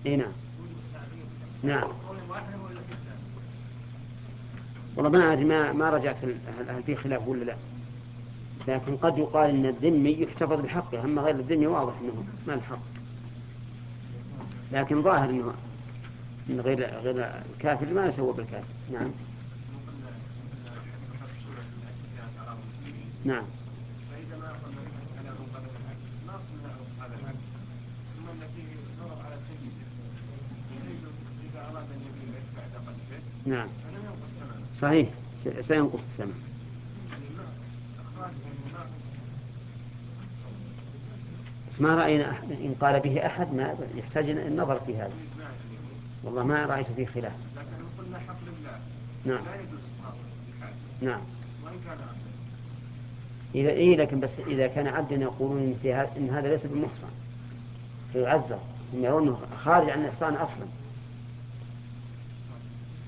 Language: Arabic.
اي نعم. نعم. والله ما أدري، ما رجعت هل في خلاف ولا لا، لكن قد يقال ان الذمي يحتفظ بحقه، اما غير الذمي واضح انه ما الحق، لكن ظاهر انه من غير الكافر ما يسوى بالكافر. نعم. نعم. فإذا ما أخذنا على مقابل العكس ما أخذنا هذا العكس، ثم التي نضرب على سيده يريد إذا أراد أن يبيع بعد قلبه نعم. فلم ينقص ثمنه. صحيح، سينقص الثمن. يعني ما أخراج يعني ما ما رأينا إن قال به أحد ما يحتاج النظر في هذا، ما يعني والله ما رأيت فيه خلاف. لكن قلنا حق لله. نعم. لا يجوز إسقاطه بالحال نعم. وإن كان عبدا. إذا إيه، لكن بس إذا كان عبدا يقولون إن هذا ليس بمحصن فيعذر، هم يرونه خارج عن الإحصان أصلا.